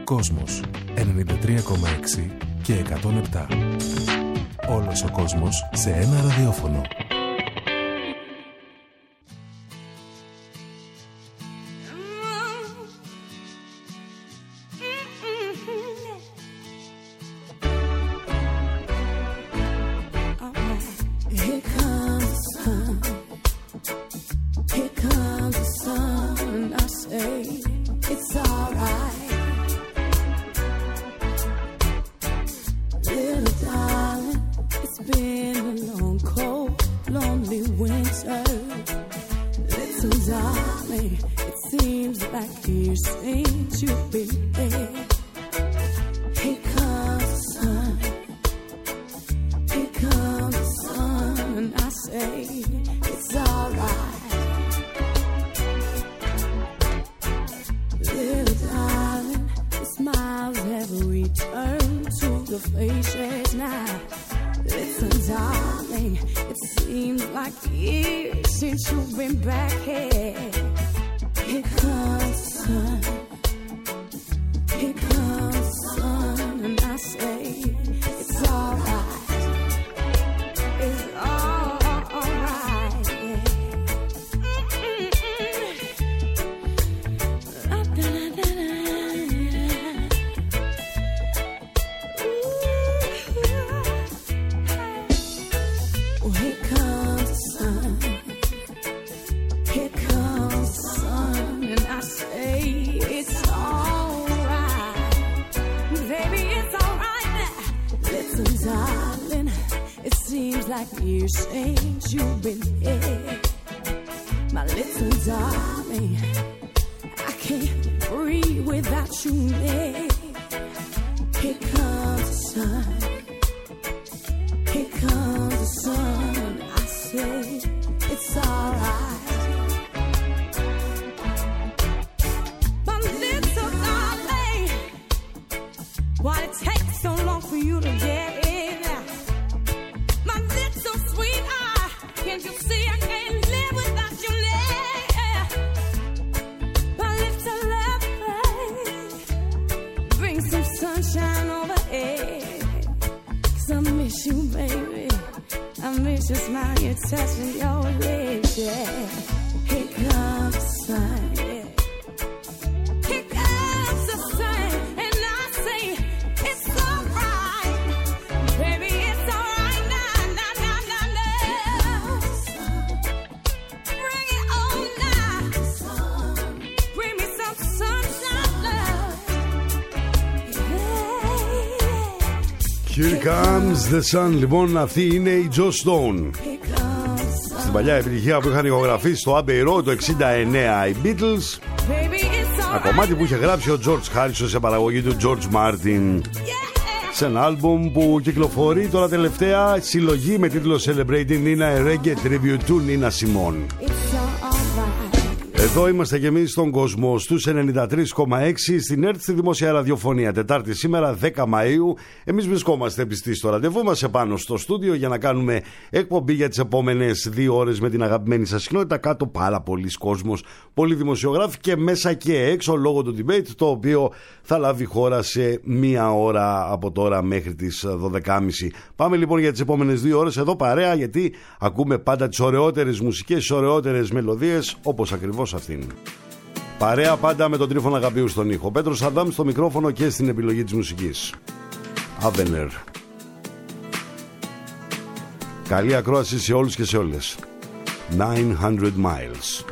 Κόσμος 93,6 και 107. Όλος ο κόσμος σε ένα ραδιόφωνο. Here comes the sun. Λοιπόν, αυτή είναι η Joss Stone. Στην παλιά επιτυχία που είχαν ηχογραφήσει στο Abbey Road το 69 οι Beatles. Ένα κομμάτι που είχε γράψει ο George Harrison σε παραγωγή του George Martin, σε ένα άλμπουμ που κυκλοφορεί τώρα τελευταία συλλογή με τίτλο Celebrating Nina, a reggae tribute to Nina Simone. Εδώ είμαστε κι εμείς στον κόσμο στους 93,6 στην ΕΡΤ στη Δημόσια Ραδιοφωνία. Τετάρτη σήμερα 10 Μαΐου. Εμείς βρισκόμαστε πιστοί στο ραντεβού μας επάνω στο στούντιο για να κάνουμε εκπομπή για τις επόμενες 2 ώρες με την αγαπημένη σας συχνότητα. Κάτω πάρα πολλοί κόσμος, πολλοί δημοσιογράφοι και μέσα και έξω λόγω του debate, το οποίο θα λάβει χώρα σε 1 ώρα από τώρα μέχρι τις 12.30. Πάμε λοιπόν για τις επόμενες 2 ώρες εδώ παρέα, γιατί ακούμε πάντα τις ωραιότερες μουσικές, τις ωραιότερες μελωδίες, όπως ακριβώς αυτήν. Παρέα πάντα με τον Τρίφωνα Αγαπίου στον ήχο. Πέτρος Αδάμ στο μικρόφωνο και στην επιλογή της μουσικής. Avener. Καλή ακρόαση σε όλους και σε όλες. 900 miles.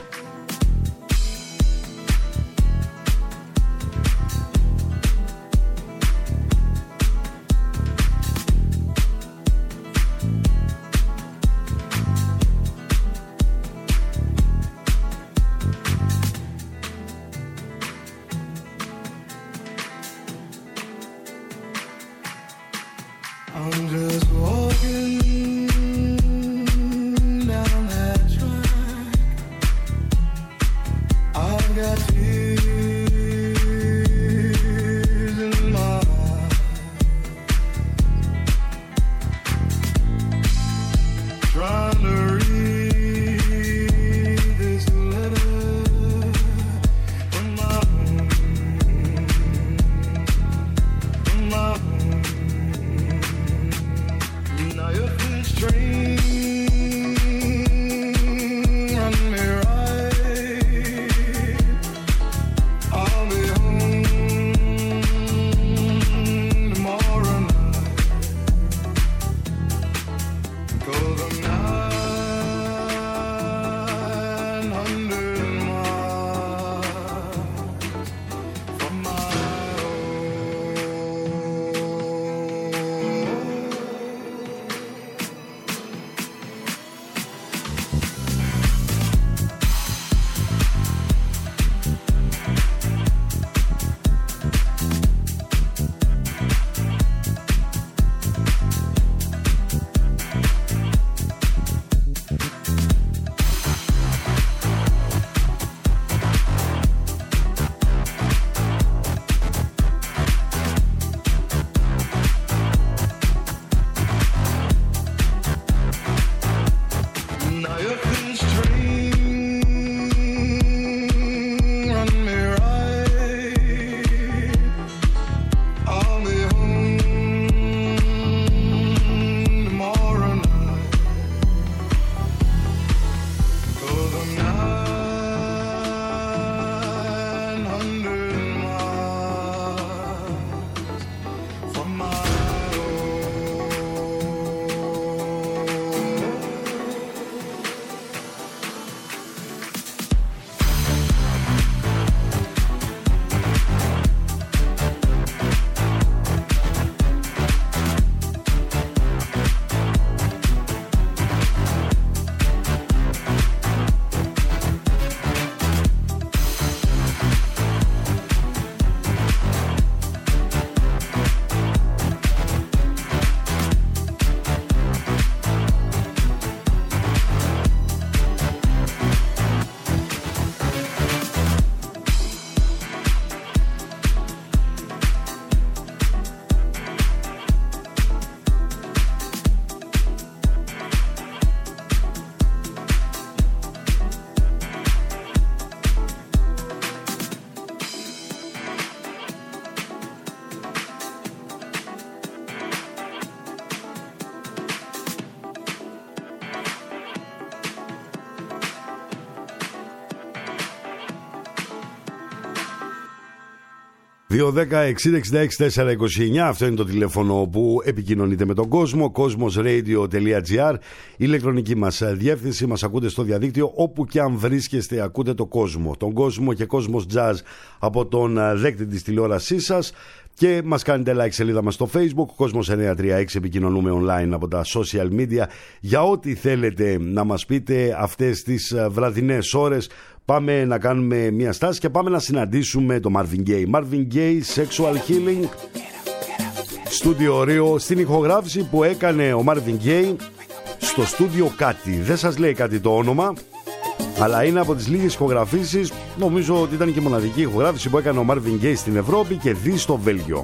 210-60-66-429. Αυτό είναι το τηλέφωνο που επικοινωνείτε με τον κόσμο. Cosmosradio.gr, η ηλεκτρονική μας διεύθυνση. Μας ακούτε στο διαδίκτυο όπου και αν βρίσκεστε. Ακούτε το κόσμο, τον κόσμο και Cosmos Jazz από τον δέκτη της τηλεόρασής σας. Και μας κάνετε like σελίδα μας στο Facebook, Cosmos 936. Επικοινωνούμε online από τα social media για ό,τι θέλετε να μας πείτε αυτές τις βραδινές ώρες. Πάμε να κάνουμε μια στάση και πάμε να συναντήσουμε το Marvin Gaye. Marvin Gaye, Sexual Healing, στούντιο Rio, στην ηχογράφηση που έκανε ο Marvin Gaye στο στούντιο κάτι. Δεν σας λέει κάτι το όνομα, αλλά είναι από τις λίγες ηχογραφήσεις, νομίζω ότι ήταν και μοναδική ηχογράφηση που έκανε ο Marvin Gaye στην Ευρώπη και δει στο Βέλγιο.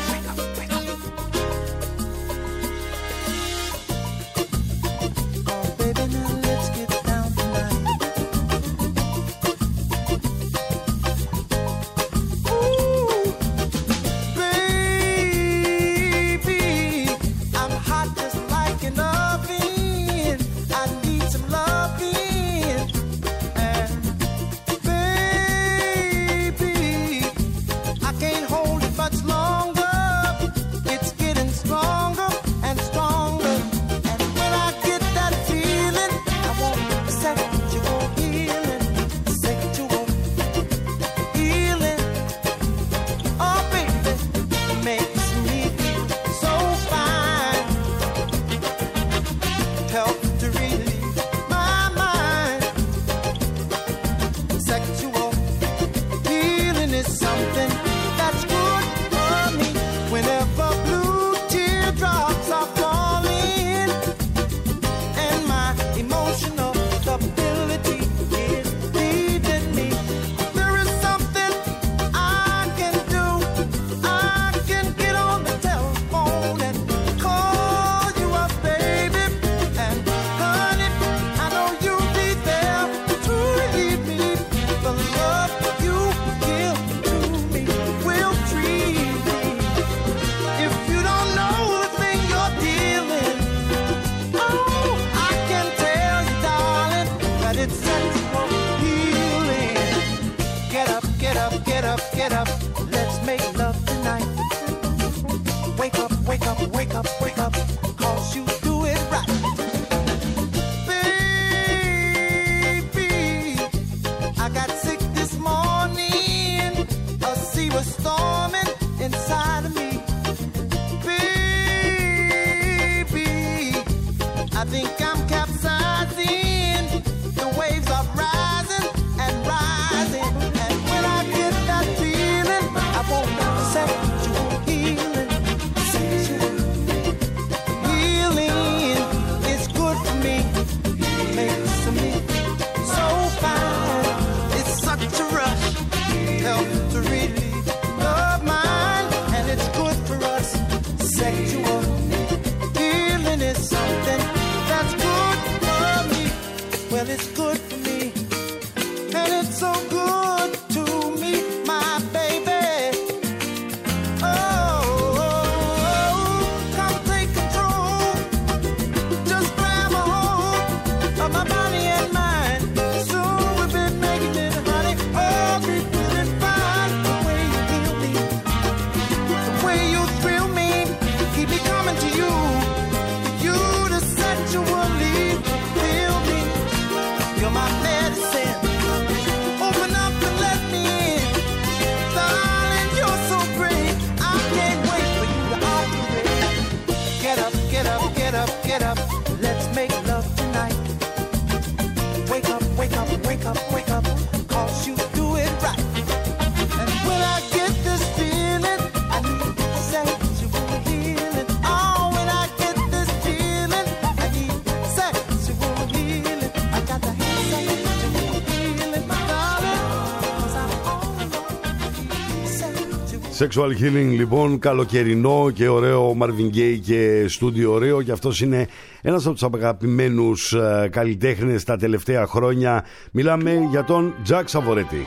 Sexual Healing λοιπόν, καλοκαιρινό και ωραίο Marvin Gaye και στούντιο ωραίο, και αυτός είναι ένας από τους αγαπημένους καλλιτέχνες τα τελευταία χρόνια. Μιλάμε για τον Jack Savoretti.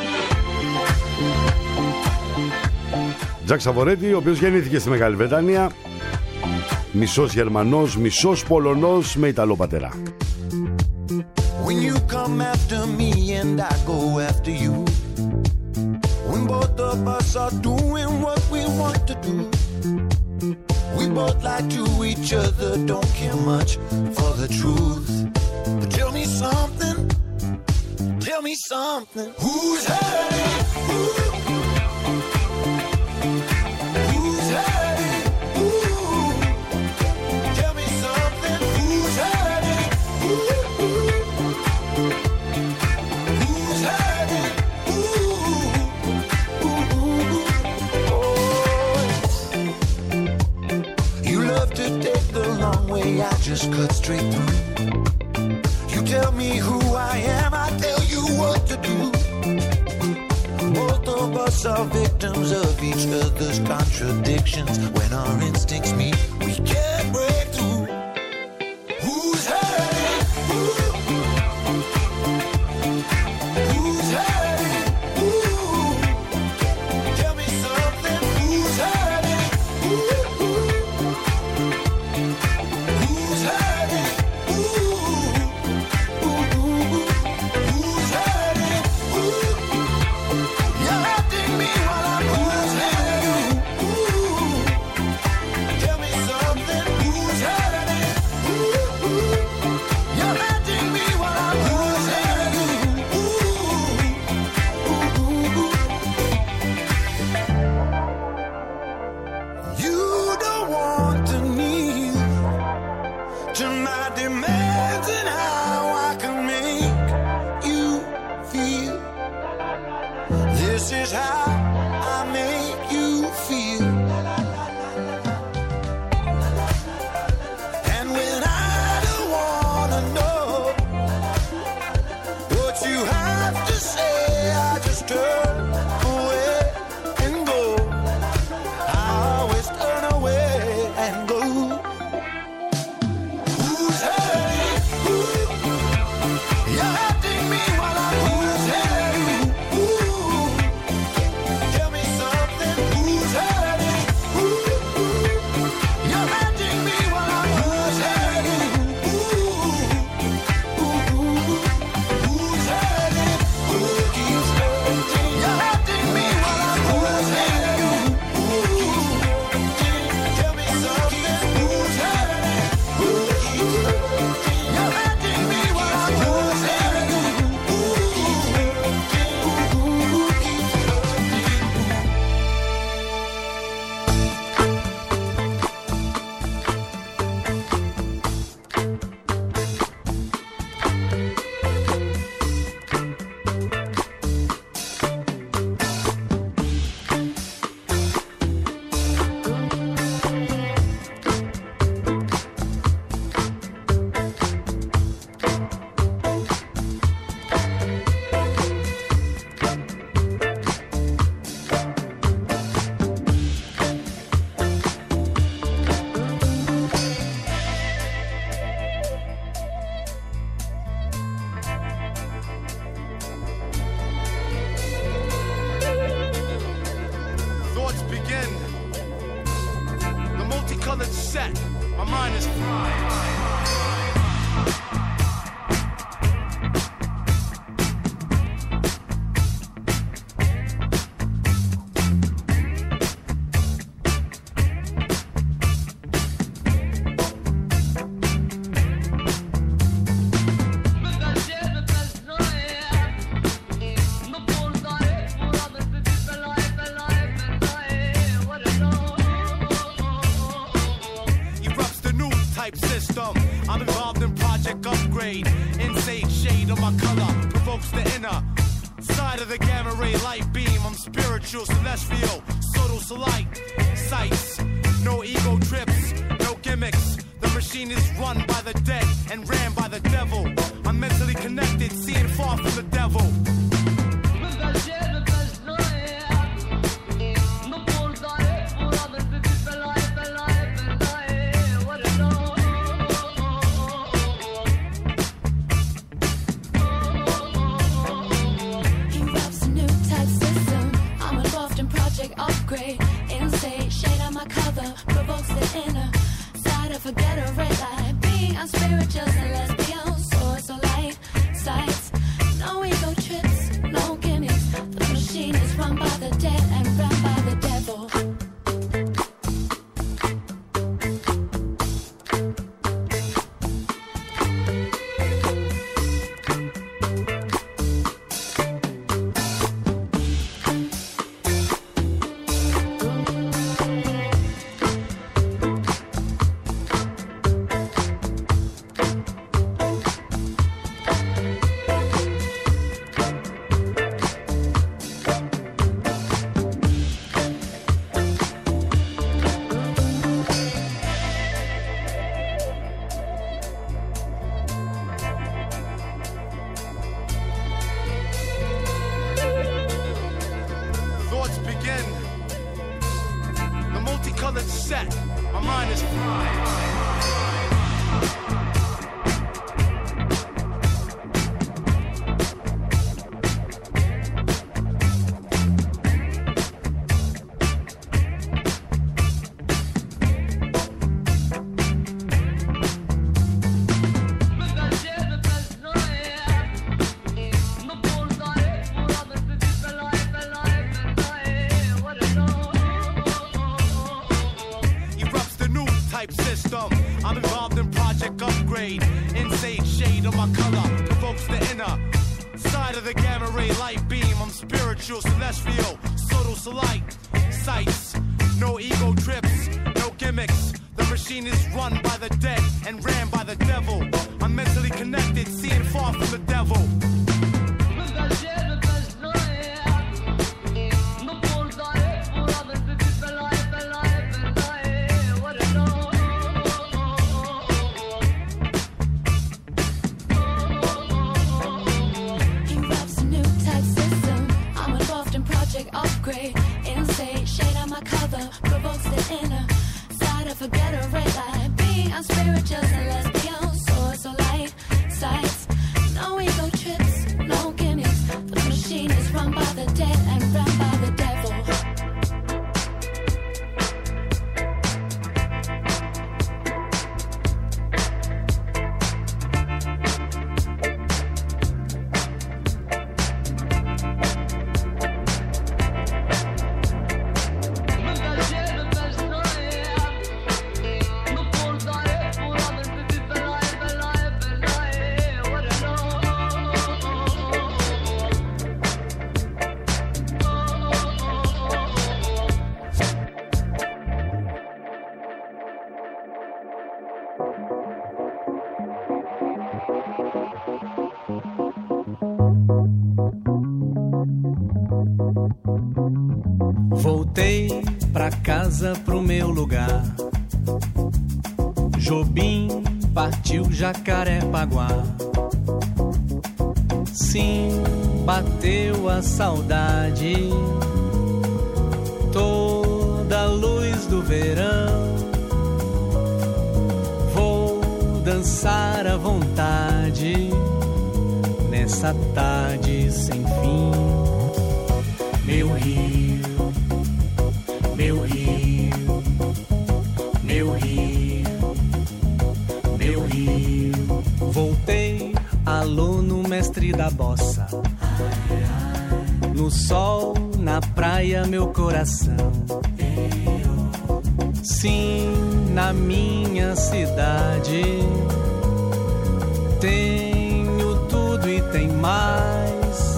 Jack Savoretti, ο οποίος γεννήθηκε στη Μεγάλη Βρετανία, μισός Γερμανός, μισός Πολωνός με Ιταλό πατέρα. When you come after me and I go after you, when both of us are doing what we want to do. We both lie to each other, don't care much for the truth. But tell me something, who's hurting? Who's hurting? Ooh. Tell me something, who's hurting? Who's hurting? You love to take the long way, I just cut straight through. You tell me who I am, I tell you what to do. Both of us are victims of each other's contradictions. When our instincts meet, we can't break through. Who's hurting? Who's hurting? Ooh. Tell me something. Who's hurting? Who's hurting? Who's hurting? You're hurting me while I'm hurting you. Tell me something. Who's hurting? You're hurting me while I'm hurting you. You don't want to kneel to my demands and how I can make you feel. This is how I make you feel. And when I don't wanna know what you have to say, I just turn away and go. I always turn away and go. Who's hurting? You're hurting me while I'm hurting you. Tell me something. Who's hurting? You're hurting me while I'm hurting you. Who's hurting? Who keeps hurting? You're hurting me while I'm hurting you. Tell me something. Who's hurting? Who keeps hurting? You're hurting me while I'm hurting you. Who keeps hurting? Thoughts begin. The multicolored set. My mind is fried. Erupts the new type system. I'm involved in Project Upgrade. Insane shade of my color provokes the inner side of the gamma ray light beam. I'm spiritual, celestial, subtle light. Sights, no ego trips, no gimmicks. The machine is run by the dead and ran by the devil. I'm mentally connected, seeing far from the devil. Erupts a new type system. I'm involved in Project Upgrade. Insane shade on my cover provokes the inner side of a ghetto red light. Being on spiritual celestial source of light. Sights, no ego trips, no gimmicks. The machine is run by the dead and mullet's set, my mind is fried. System. I'm involved in Project Upgrade. Insane shade of my color provokes the inner side of the gamma ray light beam. I'm spiritual, celestial, subtle light sights. No ego trips, no gimmicks. The machine is run by the dead and ran by the devil. I'm mentally connected, seeing far from the devil. Upgrade, insane shade on my cover provokes the inner side of a ghetto red light. Being unspiritual, celestial, source of light, sights, no ego trips, no gimmicks. The machine is run by the dead and run by the devil. Voltei pra casa, pro meu lugar. Jobim partiu Jacarepaguá. Sim, bateu a saudade. Toda a luz do verão. Vou dançar à vontade nessa tarde sem fim. Meu rio, meu rio, meu rio, meu rio. Voltei, aluno mestre da bossa. No sol, na praia, meu coração. Sim, na minha cidade tenho tudo e tem mais.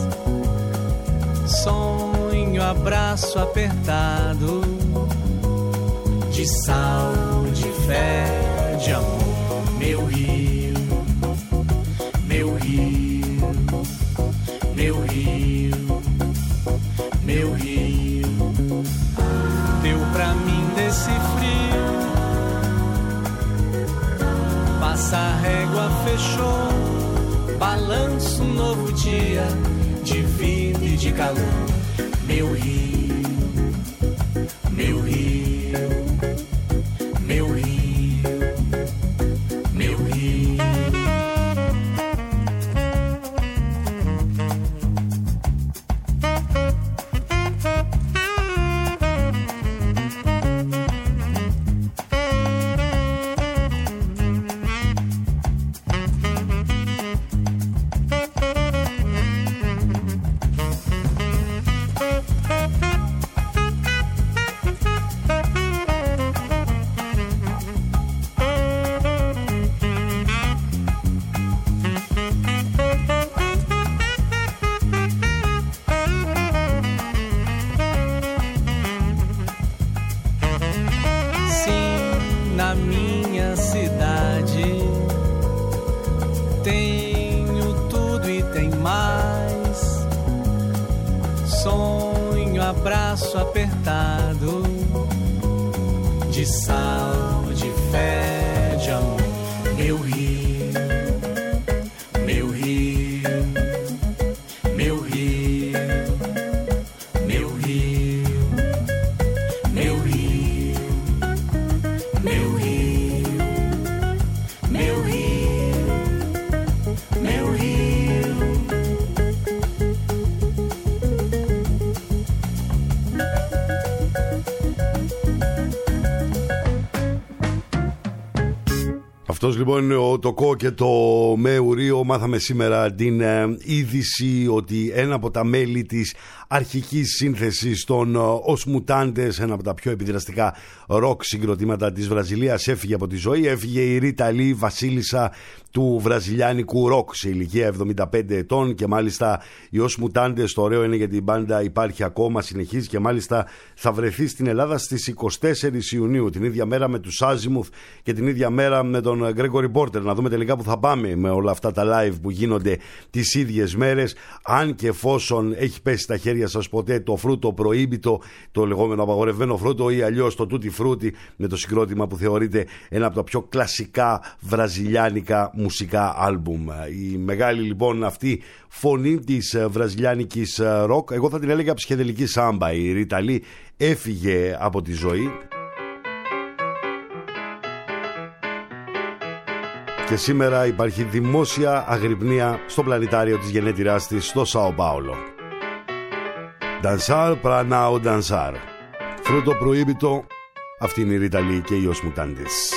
Sonho, abraço apertado de sal, de fé, de amor. Meu rio, meu rio, meu rio, meu rio. Deu pra mim desse frio. Passa a régua, fechou. Balanço um novo dia de vida e de calor. Meu rio, meu rio, meu rio, meu rio. Abraço apertado de sal, de fé, de amor. Meu rio, meu rio, meu rio, meu rio, meu rio. Αυτός λοιπόν είναι ο Τοκό και το Μεουρίο. Μάθαμε σήμερα την είδηση ότι ένα από τα μέλη της αρχικής σύνθεσης των Os Mutantes, ένα από τα πιο επιδραστικά ροκ συγκροτήματα της Βραζιλίας, έφυγε από τη ζωή. Έφυγε η Ρίτα Λι, βασίλισσα του βραζιλιάνικου ροκ, σε ηλικία 75 ετών, και μάλιστα οι Os Mutantes, το ωραίο είναι γιατί η μπάντα υπάρχει ακόμα, συνεχίζει και μάλιστα θα βρεθεί στην Ελλάδα στις 24 Ιουνίου, την ίδια μέρα με τους Azimuth και την ίδια μέρα με τον Gregory Porter. Να δούμε τελικά που θα πάμε με όλα αυτά τα live που γίνονται τις ίδιες μέρες, αν και εφόσον έχει πέσει στα χέρια σας ποτέ το φρούτο προήμπητο, το λεγόμενο απαγορευμένο φρούτο, ή αλλιώς το Tutti Frutti, με το συγκρότημα που θεωρείται ένα από τα πιο κλασικά βραζιλιάνικα μουσικά άλμπουμ. Η μεγάλη λοιπόν αυτή φωνή της βραζιλιάνικης ροκ, εγώ θα την έλεγα ψυχεδελική σάμπα, η Ρίτα Λι, έφυγε από τη ζωή. Και σήμερα υπάρχει δημόσια αγρυπνία στο πλανητάριο της γενέτειράς της στο Σάο Πάολο. Danzar pra não danzar. Φρούτο προήμπητο, αυτή είναι η Ρίτα Λι και οι Os Mutantes.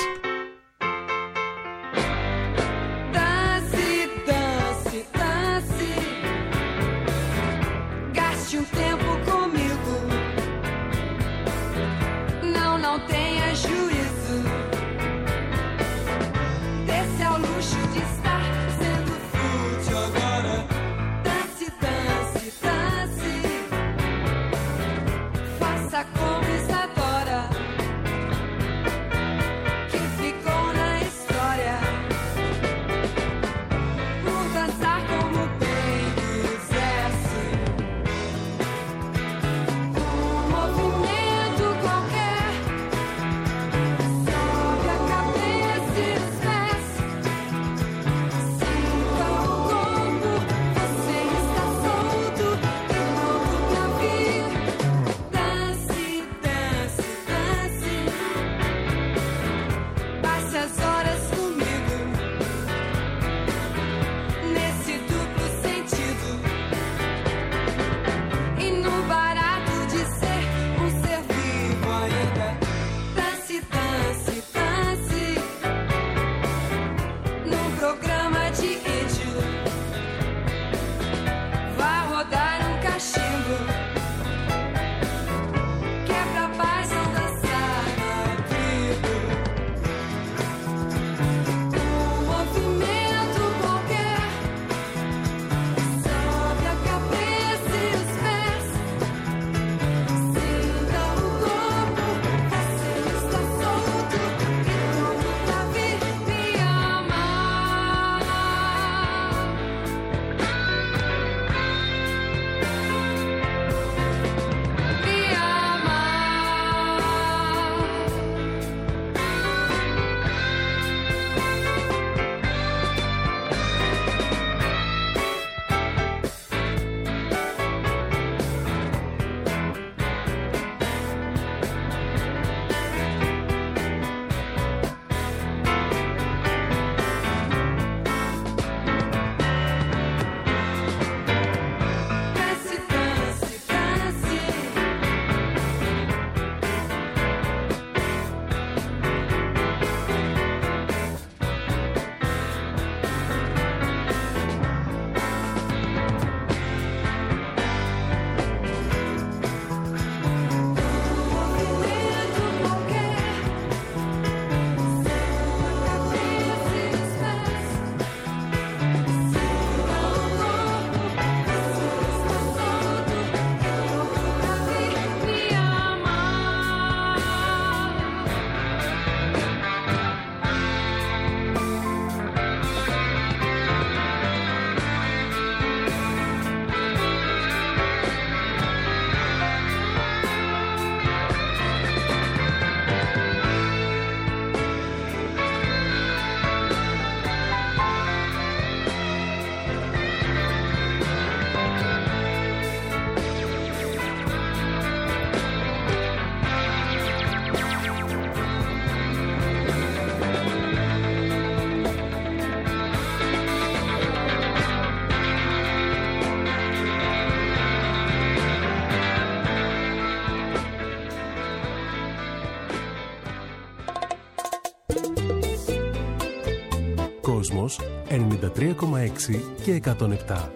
Κόσμος 93,6 και 107.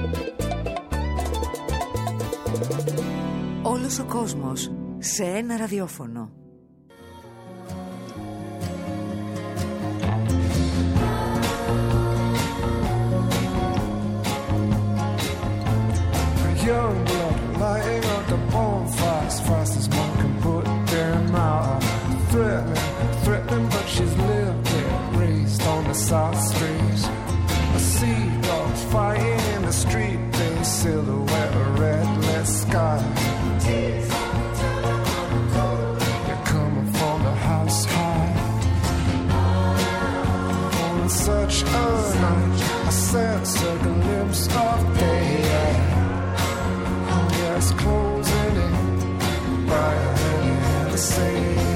Όλος ο κόσμος σε ένα ραδιόφωνο. Young blood lighting up the bonfires, fast as one can put them out. Threatening, but she's lived it, raised on the side streets. A sea dog fighting in the street, they silhouette a red-lit sky. You're coming from the house high. On such a night, I sense a glimpse of day. It's closing in, brighter than you ever say.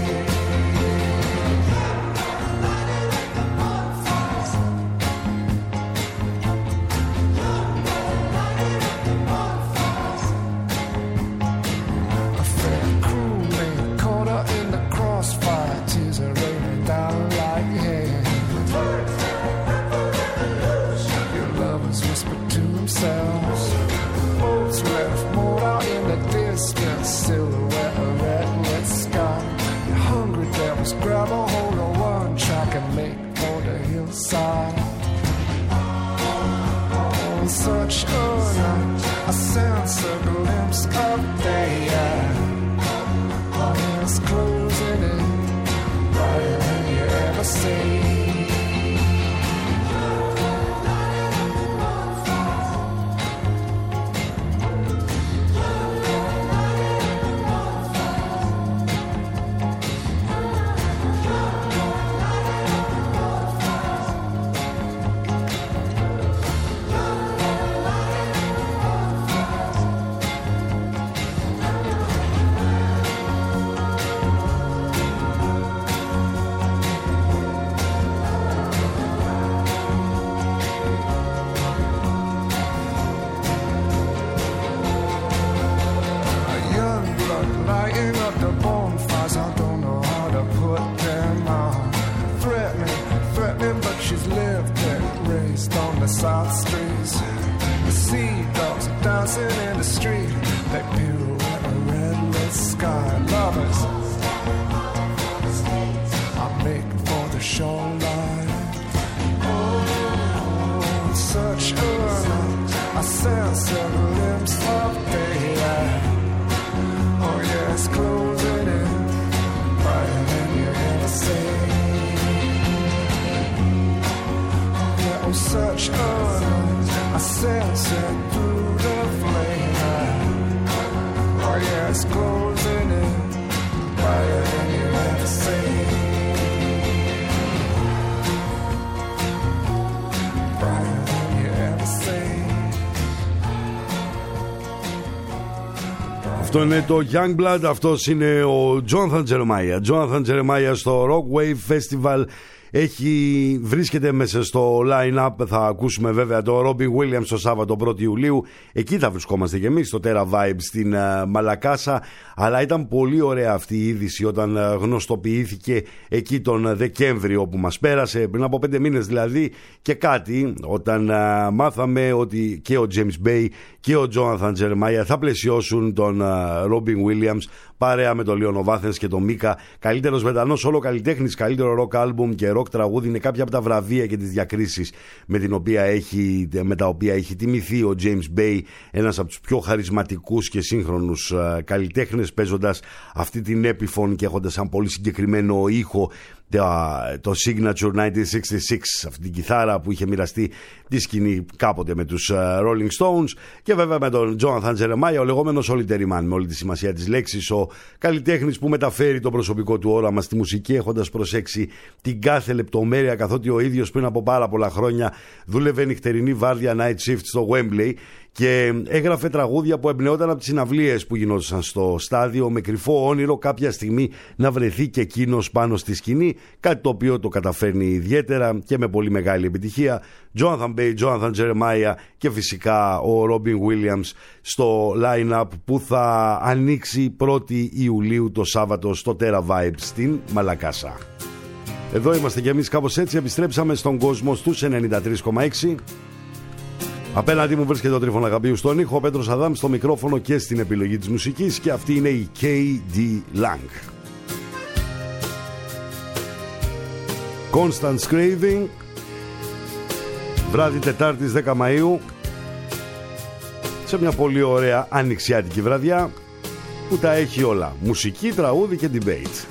A fair crewmate caught her in the crossfire, tears are raining down like hail. Your lovers whisper to themselves. Boats left moored out in the distance, silhouette of red-lit sky. The hungry devils grab a hold of one track and make for the hillside. On such a night, I sense a glimpse of day. Oh, it's closing in, brighter than you ever see. Αυτό είναι το Youngblood, αυτός είναι ο Jonathan Jeremiah. Jonathan Jeremiah στο Rock Wave Festival βρίσκεται μέσα στο line-up. Θα ακούσουμε βέβαια το Robin Williams το Σάββατο 1η Ιουλίου. Εκεί θα βρισκόμαστε και εμείς στο Terra Vibe στην Μαλακάσα. Αλλά ήταν πολύ ωραία αυτή η είδηση όταν γνωστοποιήθηκε εκεί τον Δεκέμβριο που μας πέρασε, πριν από 5 μήνες δηλαδή και κάτι, όταν μάθαμε ότι και ο James Bay και ο Jonathan Jeremiah θα πλαισιώσουν τον Robin Williams παρέα με τον Λίονο Βάθενς και τον Μίκα. Καλύτερος Βρετανός όλο καλλιτέχνης, καλύτερο rock album και rock τραγούδι είναι κάποια από τα βραβεία και τις διακρίσεις με τα οποία έχει τιμηθεί ο James Bay, ένας από τους πιο χαρισματικούς και σύγχρονους καλλιτέχνες, παίζοντας αυτή την Epiphone και έχοντας ένα πολύ συγκεκριμένο ήχο, το Signature 1966, αυτή την κιθάρα που είχε μοιραστεί τη σκηνή κάποτε με τους Rolling Stones, και βέβαια με τον Jonathan Jeremiah, ο λεγόμενος solitary man, με όλη τη σημασία της λέξης, ο καλλιτέχνης που μεταφέρει το προσωπικό του όραμα στη μουσική, έχοντας προσέξει την κάθε λεπτομέρεια, καθότι ο ίδιος πριν από πάρα πολλά χρόνια δούλευε νυχτερινή βάρδια night shift στο Wembley και έγραφε τραγούδια που εμπνεόταν από τις συναυλίες που γινόντουσαν στο στάδιο, με κρυφό όνειρο κάποια στιγμή να βρεθεί και εκείνος πάνω στη σκηνή, κάτι το οποίο το καταφέρνει ιδιαίτερα και με πολύ μεγάλη επιτυχία. Jonathan Bay, Jonathan Jeremiah και φυσικά ο Robin Williams στο line-up που θα ανοίξει 1η Ιουλίου το Σάββατο στο Terra Vibe στην Μαλακάσα. Εδώ είμαστε κι εμείς κάπως έτσι. Επιστρέψαμε στον κόσμο στους 93,6. Απέναντί μου βρίσκεται ο Τρίφωνα Γαμπίου στον ήχο, ο Πέτρος Αδάμ στο μικρόφωνο και στην επιλογή της μουσικής. Και αυτή είναι η K.D. Lang. Constant Craving. Βράδυ Τετάρτης 10 Μαΐου, σε μια πολύ ωραία ανοιξιάτικη βραδιά που τα έχει όλα. Μουσική, τραγούδι και debate.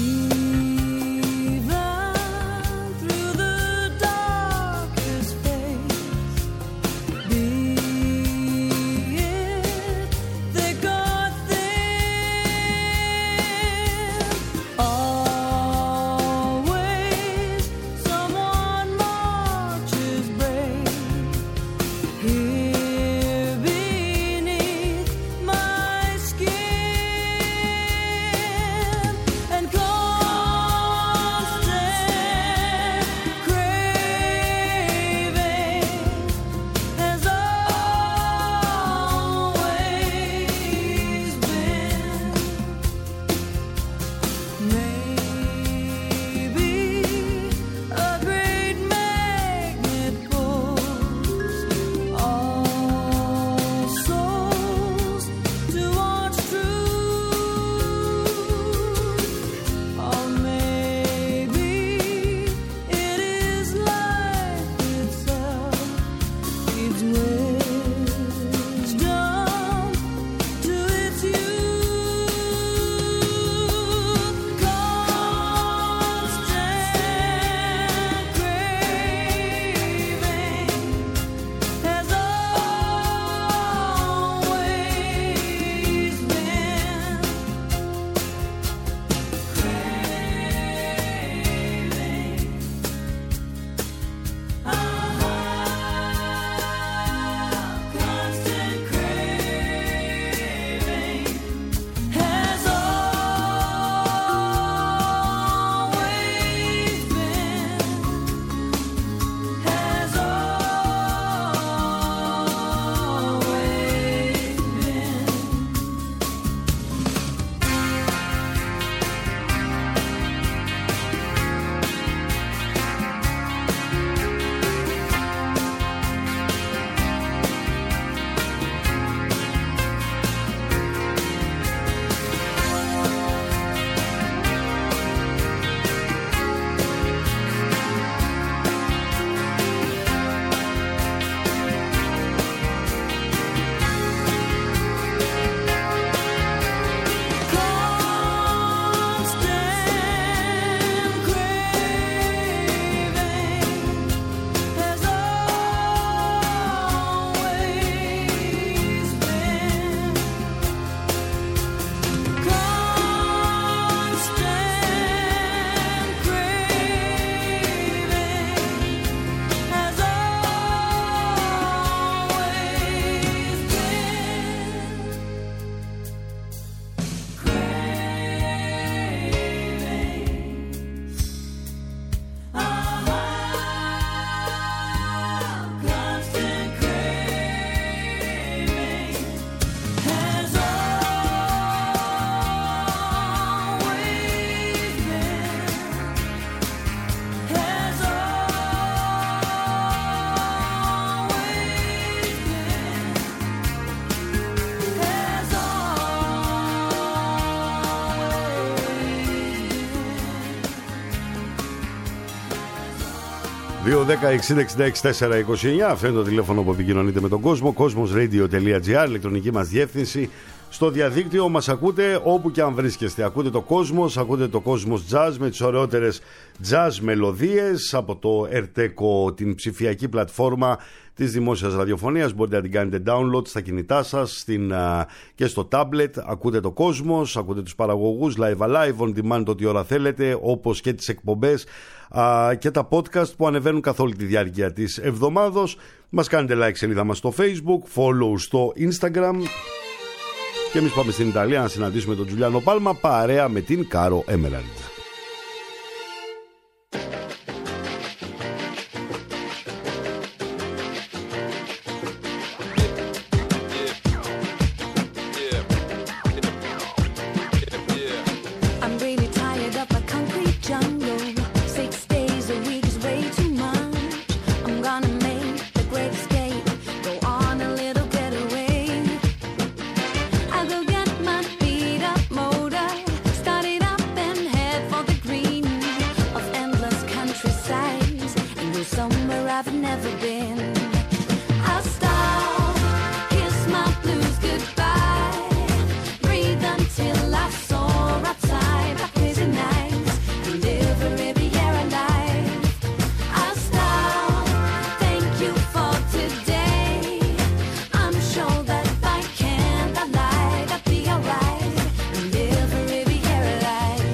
Αυτό είναι το τηλέφωνο που επικοινωνείτε με τον κόσμο. Cosmosradio.gr, ηλεκτρονική μας διεύθυνση. Στο διαδίκτυο μας ακούτε όπου και αν βρίσκεστε. Ακούτε το Cosmos, ακούτε το Cosmos Jazz με τις ωραιότερες jazz μελωδίες από το Erteco, την ψηφιακή πλατφόρμα της δημόσιας ραδιοφωνίας. Μπορείτε να την κάνετε download στα κινητά σας και στο tablet. Ακούτε το Cosmos, ακούτε τους παραγωγούς live on demand ό,τι ώρα θέλετε, όπως και τις εκπομπές και τα podcast που ανεβαίνουν καθ' όλη τη διάρκεια της εβδομάδος. Μας κάνετε like σελίδα μας στο Facebook, follow στο Instagram. Και εμείς πάμε στην Ιταλία να συναντήσουμε τον Τζουλιάνο Πάλμα παρέα με την Κάρο Έμεραλντ. I'm really tired of a concrete jungle. 6 never been. I'll stop, kiss my blues goodbye, breathe until I soar outside my crazy nights, and live a Riviera life. I'll stop, thank you for today. I'm sure that by candlelight I'll be alright, and live a Riviera life.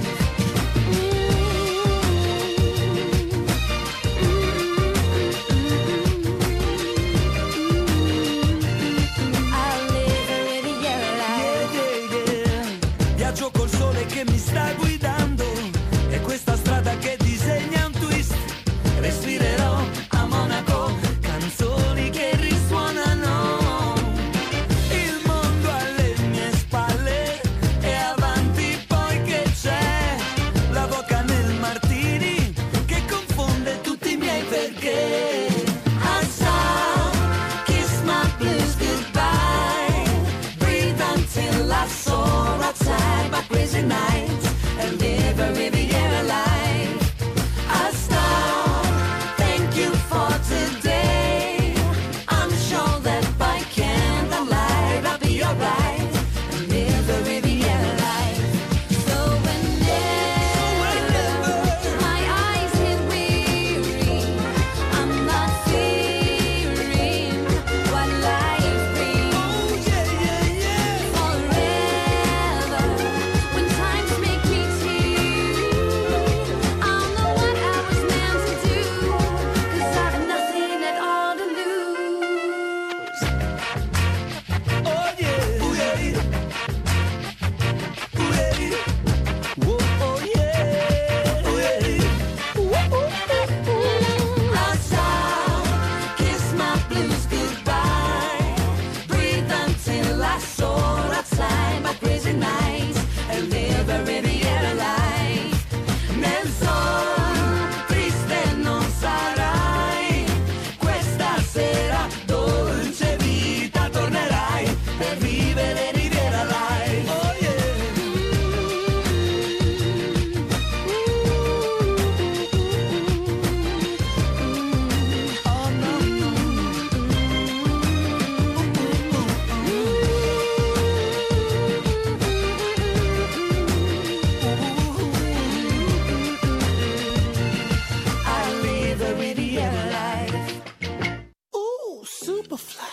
I'll live a Riviera life. Viaggio col sole che mi sta guidando, e questa strada che disegna un twist. Respirerò a Monaco canzoni che risuonano. Il mondo alle mie spalle e avanti poi che c'è la vodka nel martini che confonde tutti i miei perché. I'll stop, kiss my blues goodbye, breathe until I soar outside my crazy nights, and live a Riviera life. I'll stop, thank you for today. I'm sure that by candlelight I'll be alright, and live a Riviera life. So whenever my eyes get weary, I'm not fearing what life brings. Forever, when times make me tear, I'll know what I was meant to do, 'cause I've nothing at all to lose. Oh yeah, ooh yeah, ooh yeah, whoa, oh yeah, ooh yeah, I'll stop, kiss my blues goodbye, breathe until I soar outside my crazy nights, and live a Riviera life. Nel sol triste non sarai, questa sera dolce vita tornerai, per vivere Riviera life. oh yeah. I live a Riviera life. Ooh, Superfly.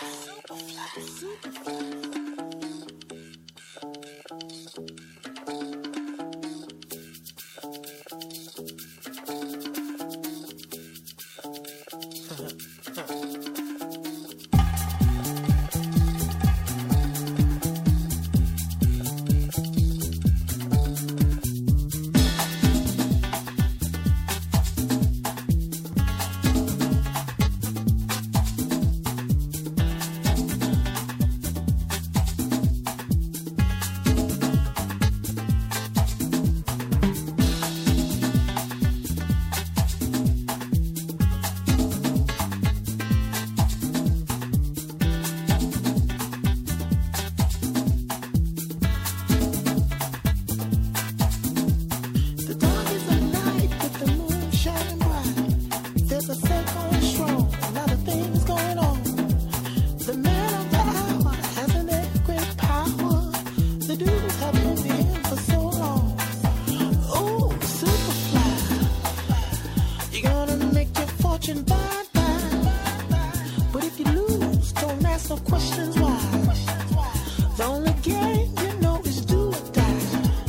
The dark is the night with the moon shining bright. There's a set going strong, a lot of things going on. The man of the hour has an great power. The dudes have been to him for so long. Ooh, Superfly, you're gonna make your fortune by. But if you lose, don't ask no questions why. The only game you know is do or die.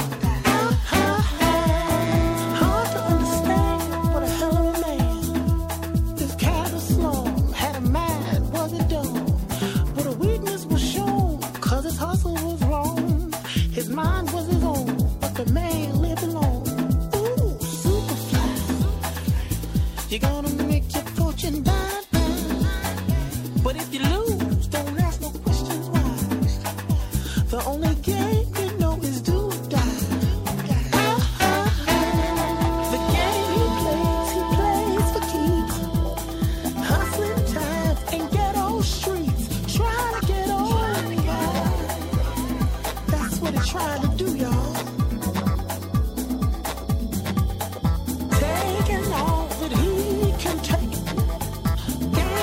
Hard to understand what a hell of a man. This kind of slum had a mind, was it dumb? But a weakness was shown, 'cause his hustle was wrong. His mind was his own, but the man lived alone. Ooh, Superfly, you're gonna make your fortune by. But if you lose, don't ask no questions why. The only game you know is do or die. The game he plays for keeps. Hustling times and ghetto streets. Trying to get on. That's what he's trying to do, y'all. Taking all that he can take.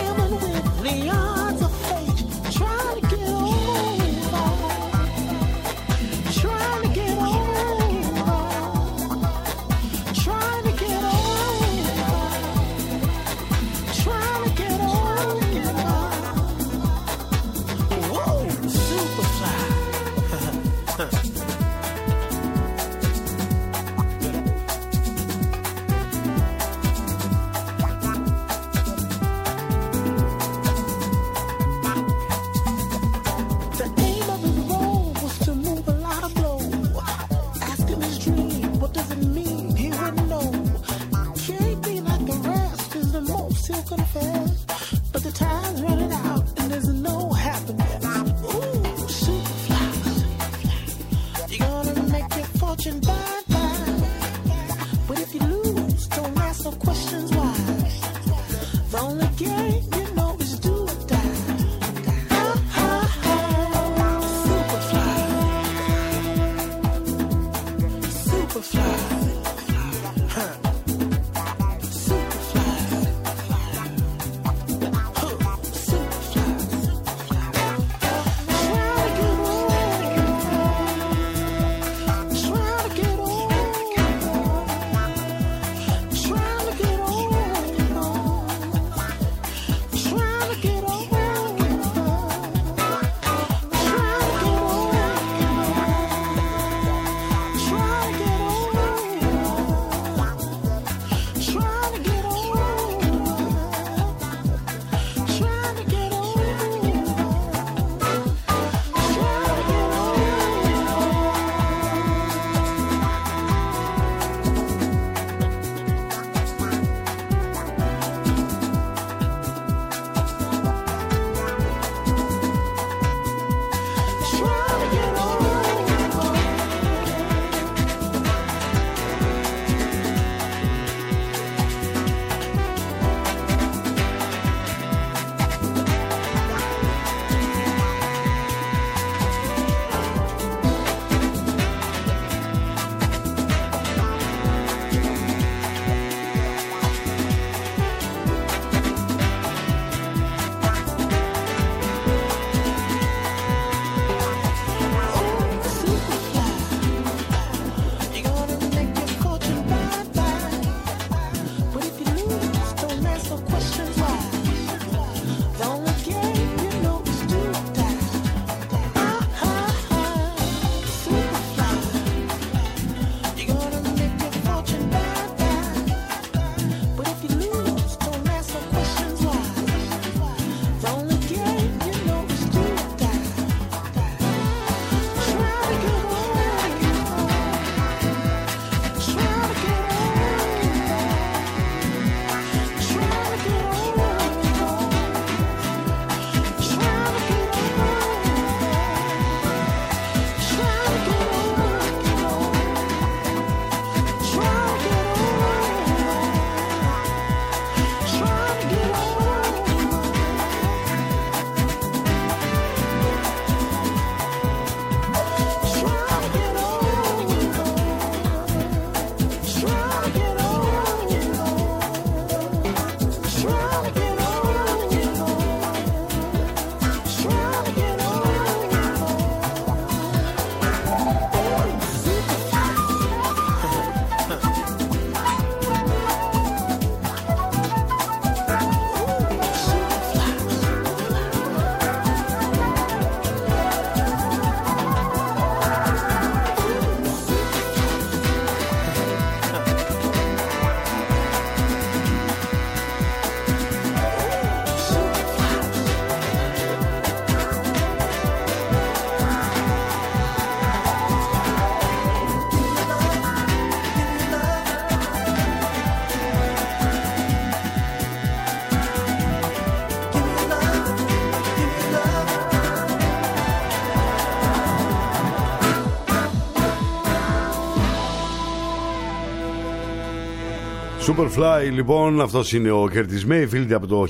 Superfly, λοιπόν, αυτός είναι ο Curtis Mayfield από το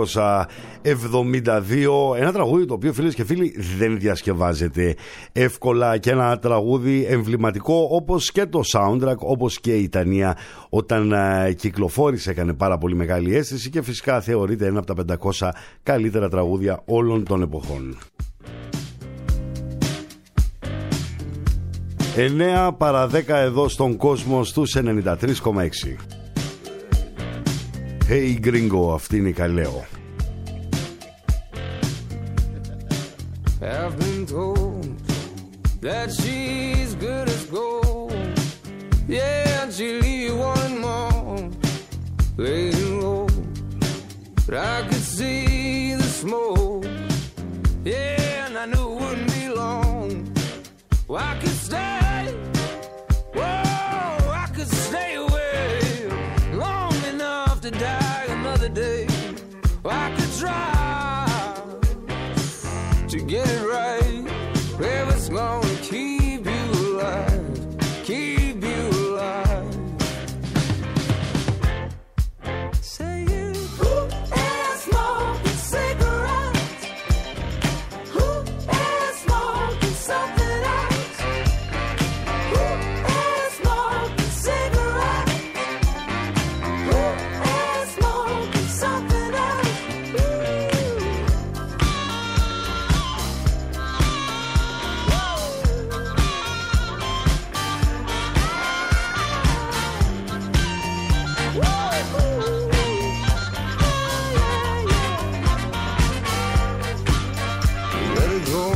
1972. Ένα τραγούδι το οποίο, φίλες και φίλοι, δεν διασκευάζεται εύκολα και ένα τραγούδι εμβληματικό, όπως και το soundtrack, όπως και η ταινία όταν κυκλοφόρησε έκανε πάρα πολύ μεγάλη αίσθηση και φυσικά θεωρείται ένα από τα 500 καλύτερα τραγούδια όλων των εποχών. 9 παρά 10 εδώ στον κόσμο στους 93,6. Hey Gringo, αυτή είναι η Καλέο. I've been told that she's good as gold. Yeah, and she'll leave you wanting more, laying low. But I could see the smoke, yeah, and I knew it wouldn't be long. Well, I could stay, whoa, I could stay away long enough to die another day. Well, I could try to get it right, where it's gonna keep you alive, keep you alive. Saying, who is smoking cigarettes? Who is smoking something else? Who is smoking cigarettes? Who is smoking something else? Let it go,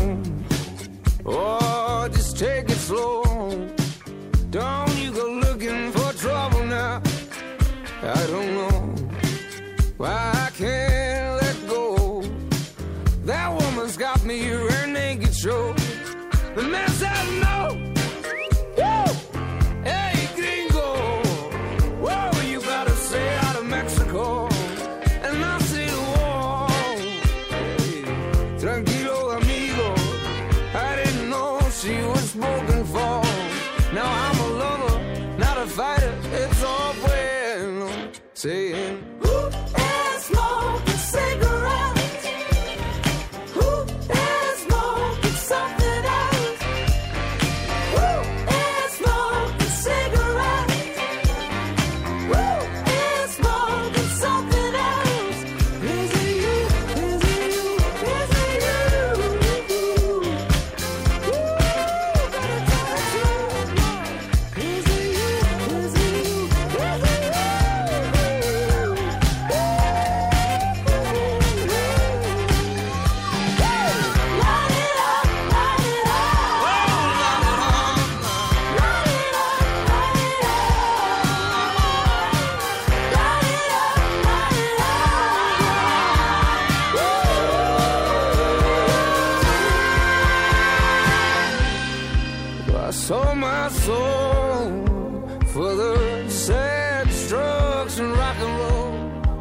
or just take it slow. Don't you go looking for trouble now. I don't know why I can't let go. That woman's got me her naked show. The mess I know. Woo! Hey, gringo. Whoa, you gotta stay out of Mexico. And I say the war. Hey, tranquilo, amigo. I didn't know she was spoken for. Now I'm a lover, not a fighter. It's all bueno. Saying, who is smoking cigarettes? Who is smoking something else? Who is smoking cigarettes? Who is smoking something else? Is it you? Is it you? Is it you? Better tell the truth. Is it you? Is it you? Is it you? Light it up, light it up. Light it up, light it up. Light it up, light it up. I sold my soul for the sad drugs and rock and roll.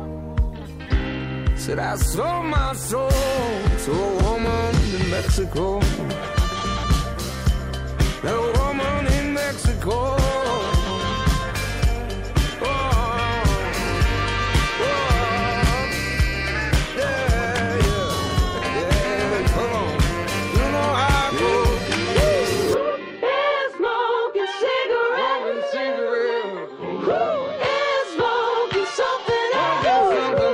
Said I sold my soul to a woman in Mexico. That woman in Mexico. Oh, oh, yeah, yeah, yeah, come on. You know how I go. Is smoking cigarettes? Who is smoking something else? Who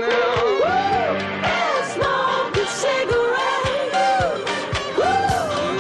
is smoking cigarettes? Who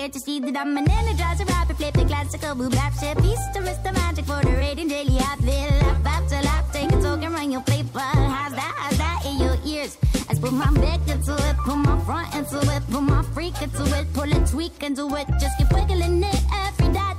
can't you see that I'm an energizer rapper? Flip the classical boob bap shit. Piece to Mr. Magic for the rating daily. I feel lap after lap. Take a token, run your paper. How's that in your ears? I put my back into it, put my front into it, put my freak into it, pull a tweak into it. Just keep wiggling it every day.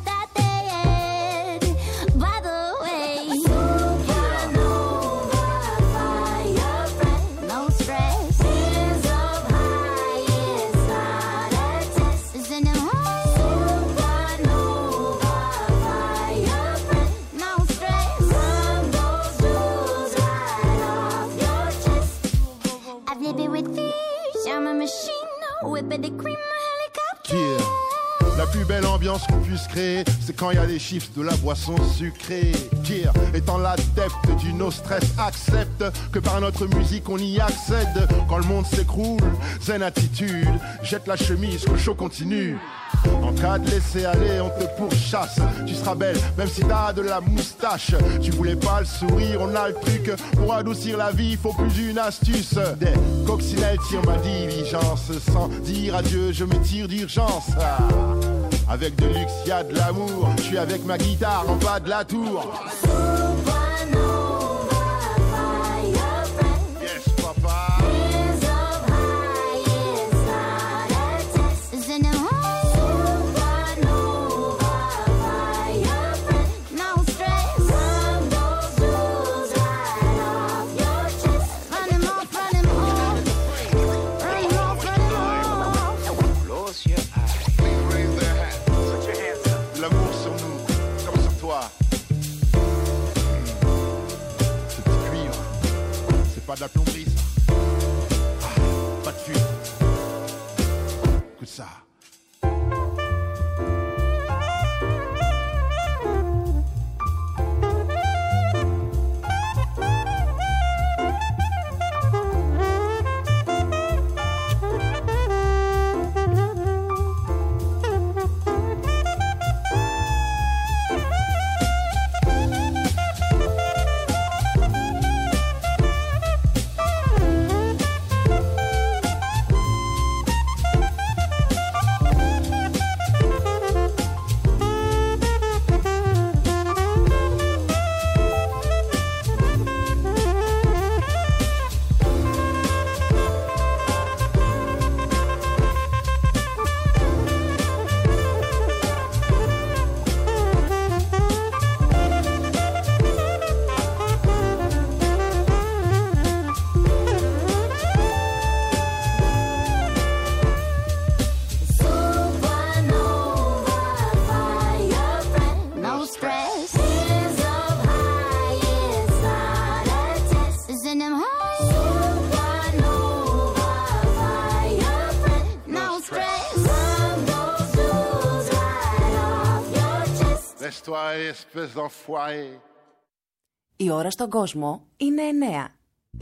By the way, supernova fire friend, no stress. Is up high, it's not a test. Isn't it hard? Supernova fire friend, no stress. Run those jewels right off your chest. I flip it with fish, I'm a machine. Whip it, the cream, a helicopter. Yeah. La plus belle ambiance qu'on puisse créer, c'est quand il y a les chiffres de la boisson sucrée. Kier, étant l'adepte du no stress, accepte que par notre musique on y accède. Quand le monde s'écroule, zen attitude, jette la chemise, que le show continue. En cas de laisser aller, on te pourchasse. Tu seras belle, même si t'as de la moustache. Tu voulais pas le sourire, on a le truc. Pour adoucir la vie, faut plus d'une astuce. Des coccinelles tirent ma diligence. Sans dire adieu, je me tire d'urgence. Avec de luxe, y'a de l'amour. Je suis avec ma guitare en bas de la tour. Yes, papa. Pas de la plomberie, ça. Ah, pas de fuite. Écoute ça. Espèce d'enfoiré. Η ώρα στον κόσμο είναι 9.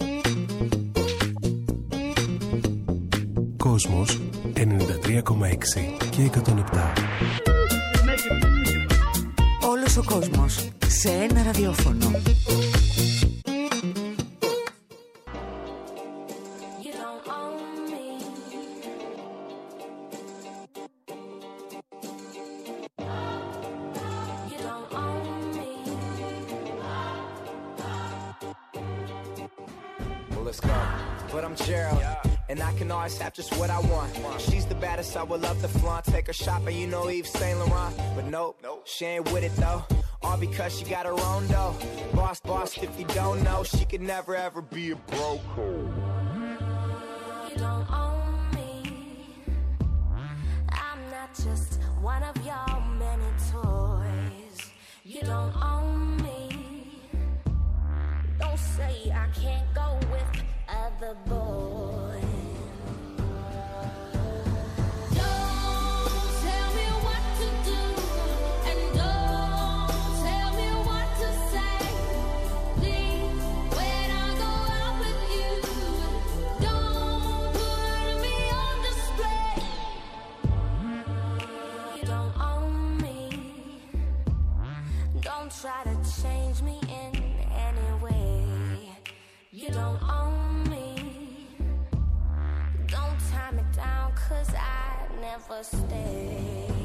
Κόσμος 93,6 και 107. Όλος ο κόσμος σε ένα ραδιόφωνο. But I'm Gerald, and I can always have just what I want. She's the baddest, I would love to flaunt. Take her shopping, you know Yves Saint Laurent. But nope, she ain't with it though. All because she got her own dough. Boss, if you don't know, she could never ever be a broke. You don't own me. I'm not just one of your many toys. You don't own me. Don't say I can't go with other boys. Don't tell me what to do, and don't tell me what to say. Please, when I go out with you, don't put me on display. You don't own me. Don't try to change me in any way. You don't own me. never stay.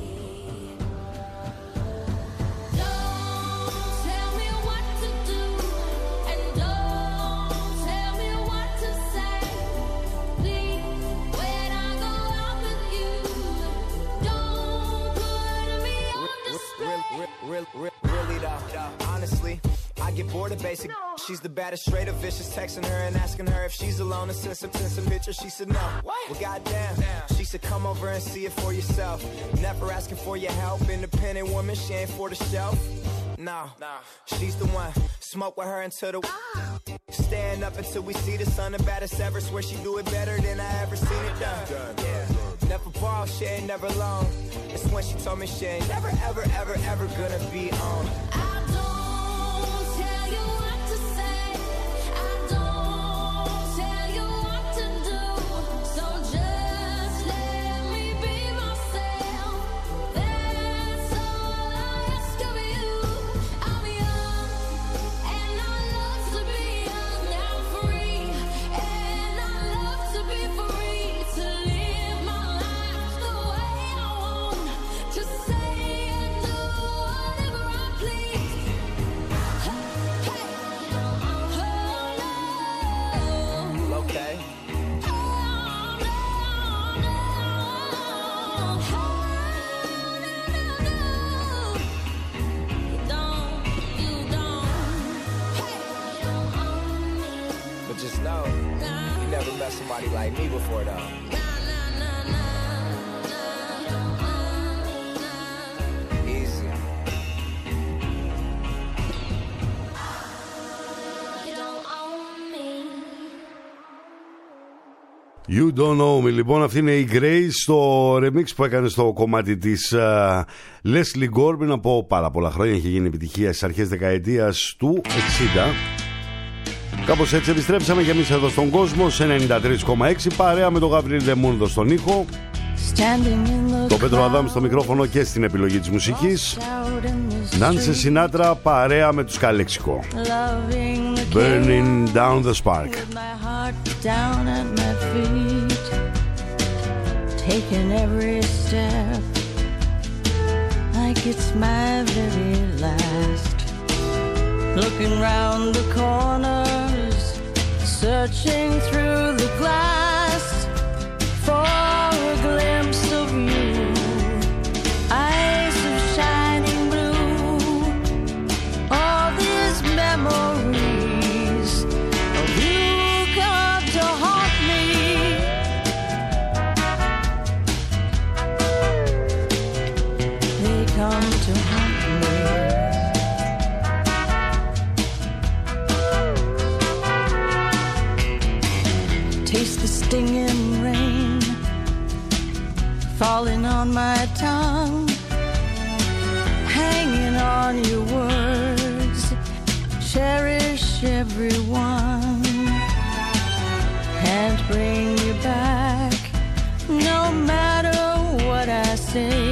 Really though, honestly, I get bored of basic. She's the baddest, straight up vicious. Texting her and asking her if she's alone and send some pictures. She said no. Well, goddamn. She said come over and see it for yourself. Never asking for your help. Independent woman, she ain't for the shelf. No, she's the one. Smoke with her until the stand up until we see the sun. The baddest ever. Swear she do it better than I ever seen it done. Yeah. Never ball, she ain't never alone. It's when she told me she ain't never, ever, ever, ever gonna be on. I don't tell you what to say. I don't tell you what to do. So just let me be myself. That's all I ask of you. I'm young and I love to be young. I'm free and I love to be free. To live my life the way I want. To say and do whatever I please. Okay. But just know, you never met somebody like me before though. Easy. You don't own me. You don't know me. Λοιπόν, αυτή είναι η Grace στο remix που έκανε στο κομμάτι της Leslie Gorman από πάρα πολλά χρόνια. Έχει γίνει επιτυχία στις αρχές δεκαετίας του 60. Κάπως έτσι επιστρέψαμε και εμείς εδώ στον κόσμο σε 93,6 παρέα με τον Γαβρίλ Δεμούνδο στον ήχο, τον Πέτρο Αδάμ στο μικρόφωνο και στην επιλογή της μουσικής, Νάνσε Σινάτρα παρέα με τους Καλέξικο. Burning down the spark. Down at my feet, taking every step like it's my very last. Looking round the corners, searching through the glass for a glimpse of you. Eyes of shining blue, all these memories of you come to haunt me. They come to haunt me. Taste the stinging rain falling on my tongue, hanging on your words, cherish everyone, can't bring you back no matter what I say.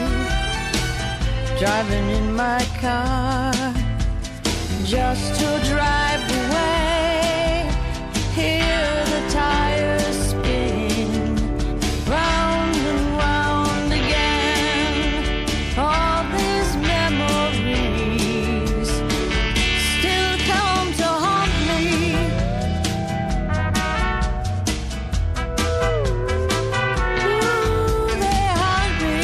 Driving in my car just to drive away, hear the tires spin round and round again. All these memories still come to haunt me. Ooh, they haunt me.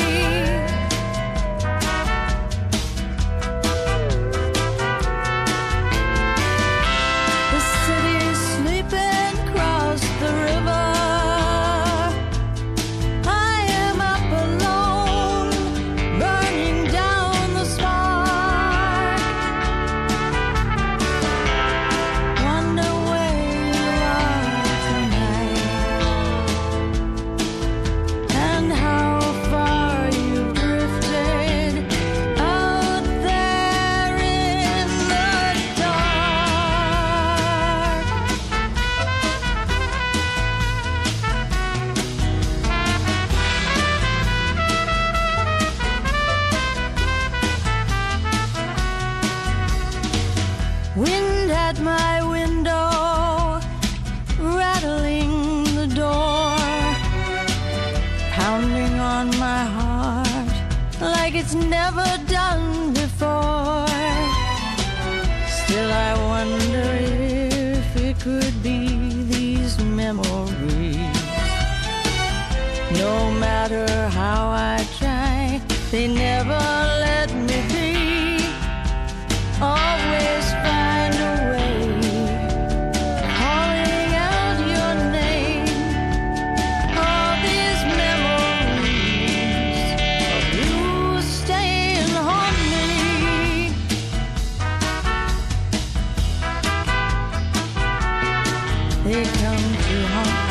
pounding on my heart like it's never done before. Still I wonder if it could be these memories. No matter how I try, they never let me be. Always find a way, calling out your name. All these memories of you stay and haunt me. They come to haunt me.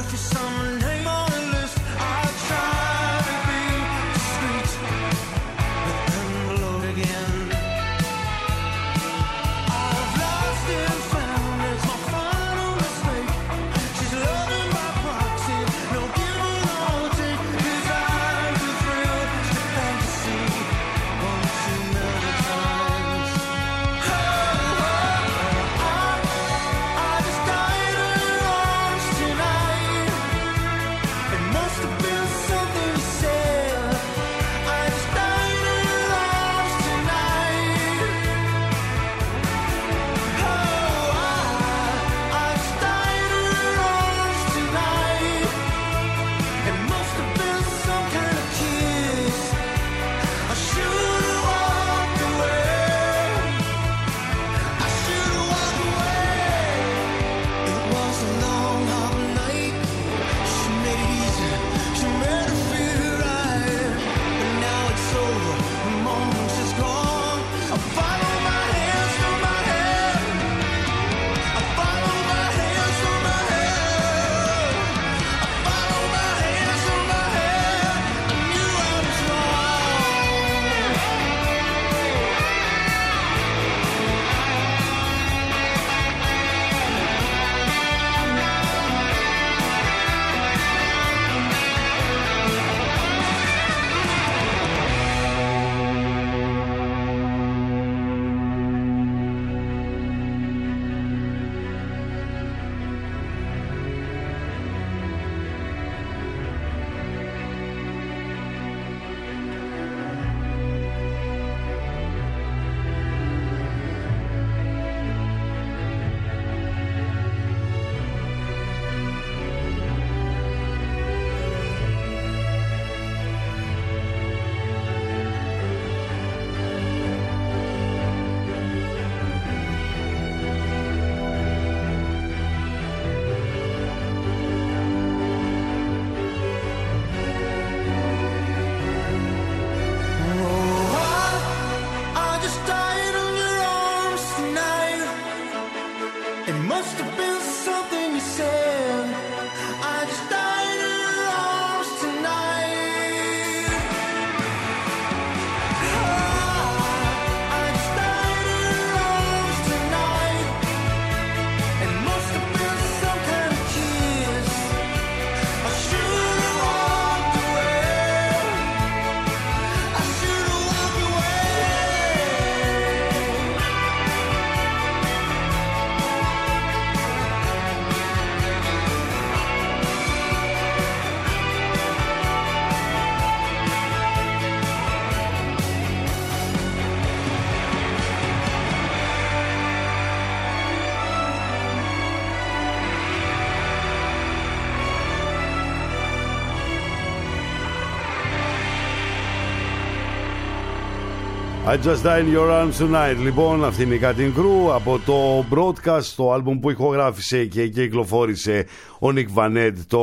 you're some name on the list, I try to be discreet, but then blow again. I've lost and found, it's my final mistake. She's loving by proxy, no giving or take, 'cause I've been thrilled to fantasy one too many times. I just died in your arms tonight. It must have been something you said. I just died in your arms tonight. I just died in your arms tonight. It must have been some kind of kiss. I should've walked away. I should've walked away. It was a long, hard night. She made it easy. She made it feel right. But now it's over. The moment is gone. I follow my hands from my head. I follow my hands from my head. I follow my hands from my head. I knew I was wrong. I just died in your arms tonight. It must have been something you said. I just died in your arms tonight. I just died in your arms tonight. It must have been some kind of kiss. I should've walked away. I should've walked away. I Just Died in Your Arms Tonight. Λοιπόν, αυτή είναι η Cutting Crew από το Broadcast, το άλμπουμ που ηχογράφησε και κυκλοφόρησε ο Nick Van Ed το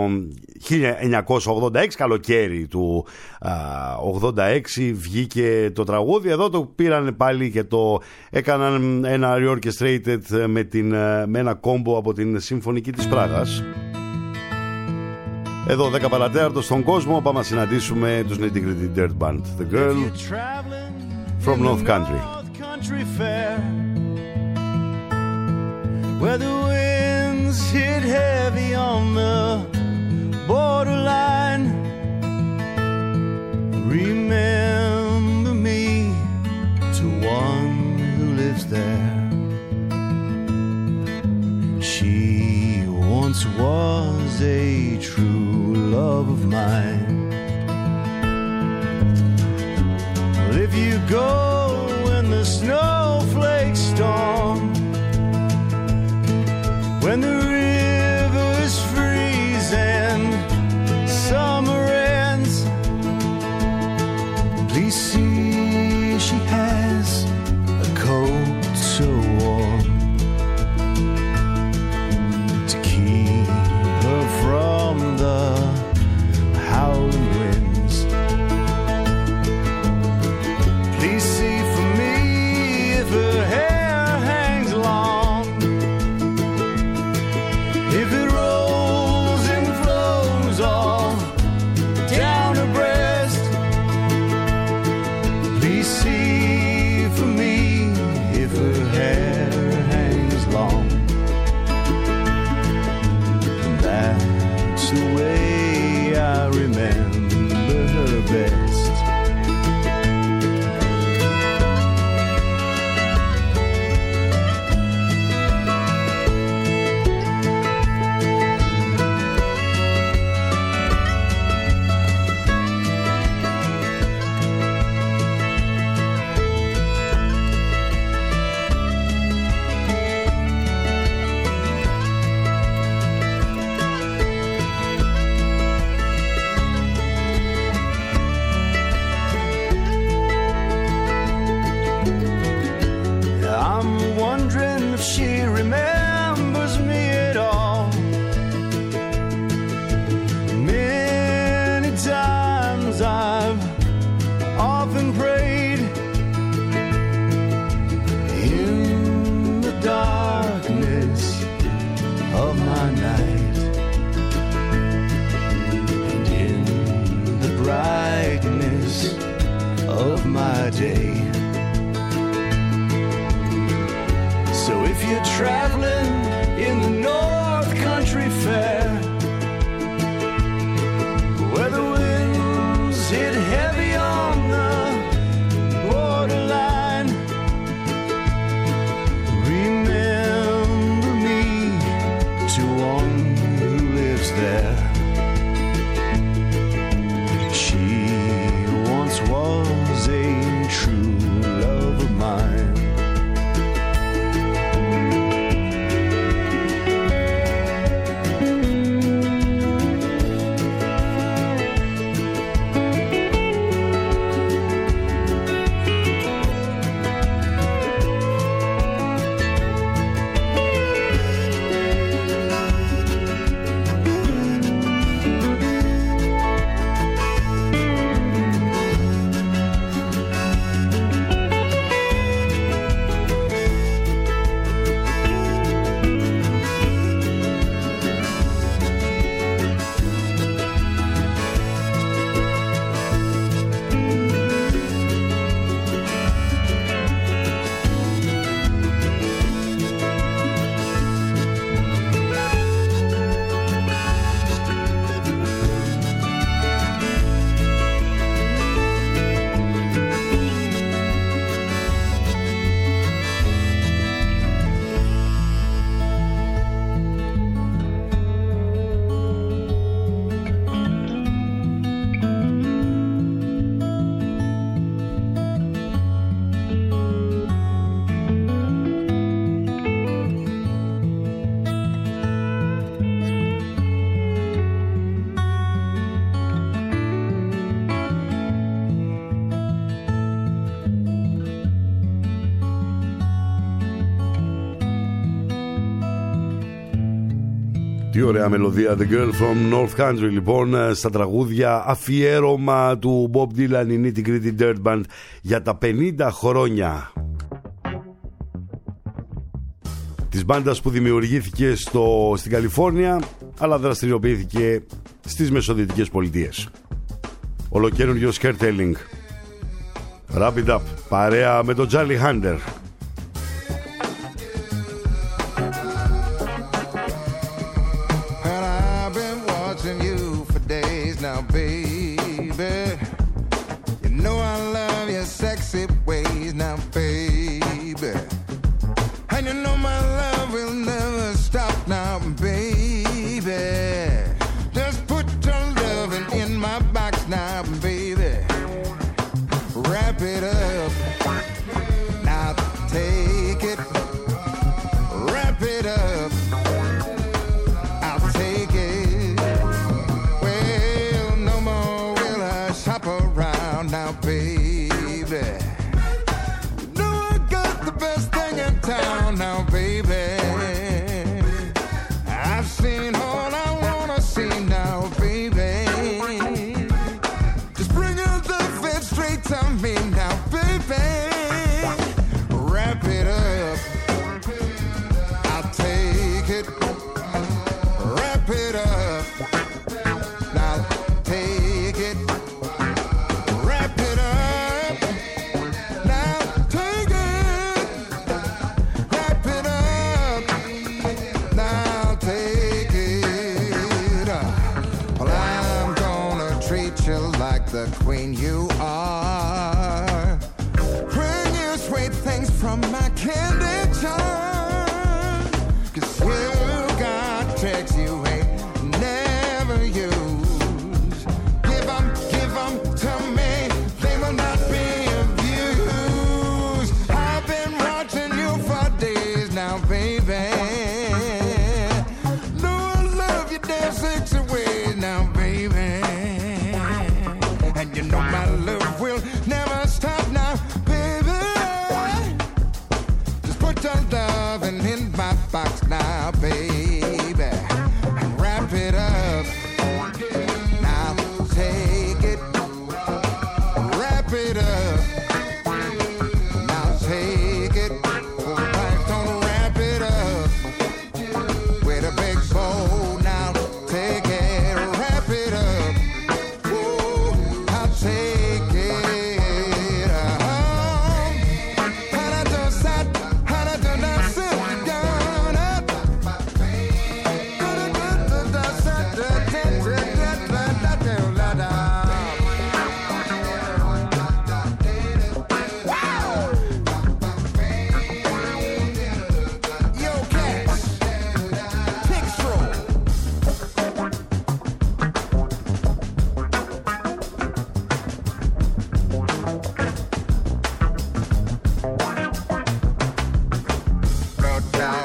1986, καλοκαίρι του 86 βγήκε το τραγούδι. Εδώ το πήραν πάλι και το έκαναν ένα reorchestrated με ένα κόμπο από την Συμφωνική της Πράγας. Εδώ 10 παρατέταρτο στον κόσμο. Πάμε να συναντήσουμε τους Nitty Gritty Dirt Band, The Girl from North Country. Country Fair, where the winds hit heavy on the borderline. Remember me to one who lives there. She once was a true love of mine. Well, if you go when the snowflakes storm, when the river's freezing, summer ends, please see she has a coat so warm to keep her from the howling winds. Please see for me if her hair hangs long day. So if you're traveling in the North Country Fair, where the winds hit heavy on the borderline, remember me to one who lives there. She once was a true love of mine. Τι ωραία μελωδία, The Girl from North Country. Λοιπόν, στα τραγούδια αφιέρωμα του Bob Dylan, η Nitty Gritty Dirt Band για τα 50 χρόνια της μπάντας που δημιουργήθηκε στην Καλιφόρνια, αλλά δραστηριοποιήθηκε στις Μεσοδυτικές Πολιτείες. Ολοκαίρινο Scaretelling, Wrap It Up, παρέα με τον Charlie Hunter. Now, baby, you know I love your sexy ways now, baby. And you know my love will never stop now, baby. Just put your loving in my box now, baby. Wrap it up. Now take it. Wrap it up. I'll take it. Shop around now, baby. You know I got the best thing in town now, baby. I've seen all I wanna see now, baby. Just bring your love it straight to me now, baby. Wrap it up. I'll take it. Wrap it up. Now take it. The queen you are. Bring you sweet things from my candy jar. 'Cause you got tricks you ain't never used. Give 'em to me, they will not be abused. I've been watching you for days now, baby. No, I love you damn sexy ways now, baby. And you know my love will never stop now, baby. Just put your loving in my box now, baby. And wrap it up. Now take it. Wrap it up. Now take it. Right, don't wrap it up. With a big bow now. Take it. Wrap it up. Take it.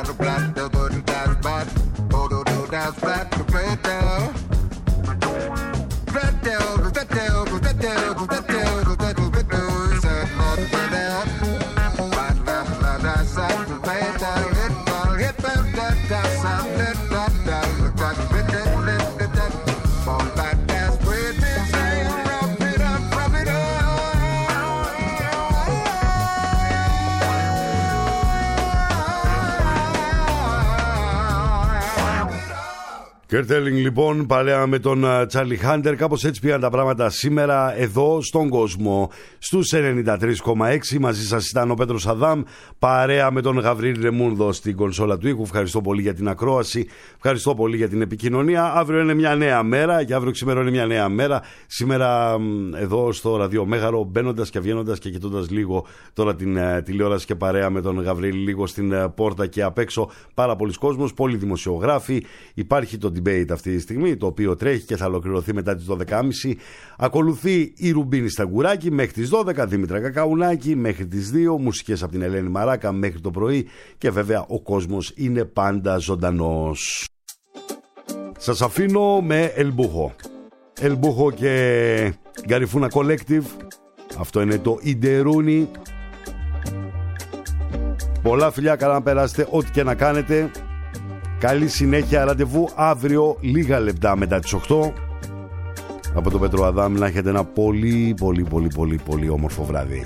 Κέρτελινγκ λοιπόν, παρέα με τον Τσάρλι Χάντερ. Κάπως έτσι πήγαν τα πράγματα σήμερα εδώ στον κόσμο. Στους 93,6 μαζί σας ήταν ο Πέτρος Αδάμ, παρέα με τον Γαβρίλ Ρεμούνδο στην κονσόλα του ήχου. Ευχαριστώ πολύ για την ακρόαση, ευχαριστώ πολύ για την επικοινωνία. Αύριο είναι μια νέα μέρα και αύριο ξημερώνει μια νέα μέρα. Σήμερα εδώ στο ραδιομέγαρο, μπαίνοντας και βγαίνοντας και κοιτώντας λίγο τώρα την τηλεόραση και παρέα με τον Γαβρίλ λίγο στην πόρτα και απ' έξω, πάρα πολλοί κόσμος, πολλοί δημοσιογράφοι. Υπάρχει το debate αυτή τη στιγμή, το οποίο τρέχει και θα ολοκληρωθεί μετά τις 12.30. Ακολουθεί η Ρουμπίνη Σταγκουράκη μέχρι τις 12, Δήμητρα Κακαουνάκη μέχρι τις 2, μουσικές από την Ελένη Μαράκα μέχρι το πρωί και βέβαια ο κόσμος είναι πάντα ζωντανός. Σας αφήνω με Ελμπούχο και Γκαριφούνα Collective. Αυτό είναι το Ιντερούνι. Πολλά φιλιά, καλά να περάσετε ό,τι και να κάνετε. Καλή συνέχεια, ραντεβού αύριο λίγα λεπτά μετά τις 8. Από τον Πέτρο Αδάμ, να έχετε ένα πολύ όμορφο βράδυ.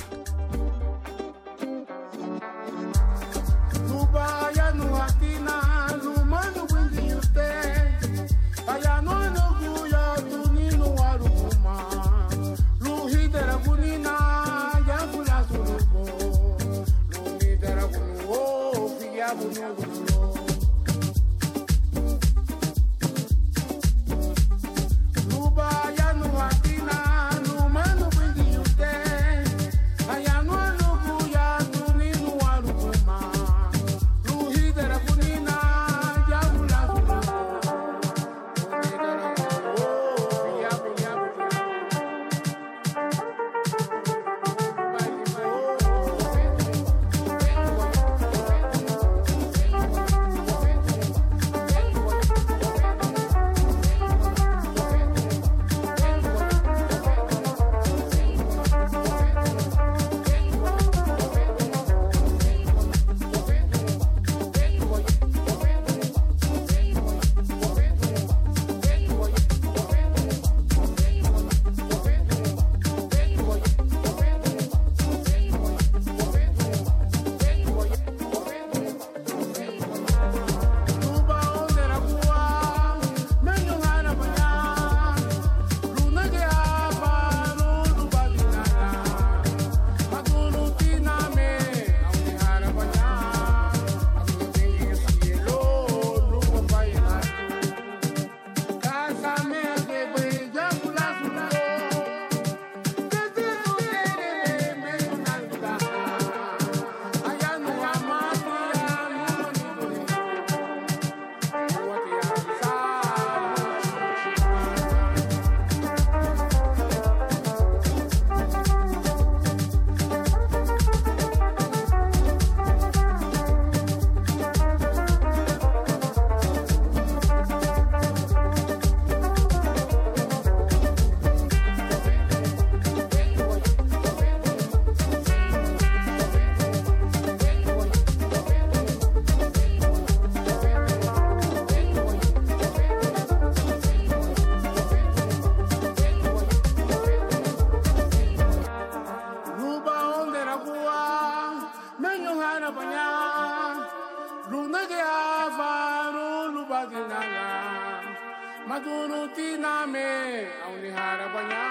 Magunutiname, auni harapanya,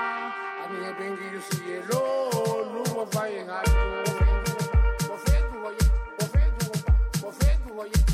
ani bengi yusielo, luwa vai hatu. Bofetu, bofetu, bofetu, bofetu.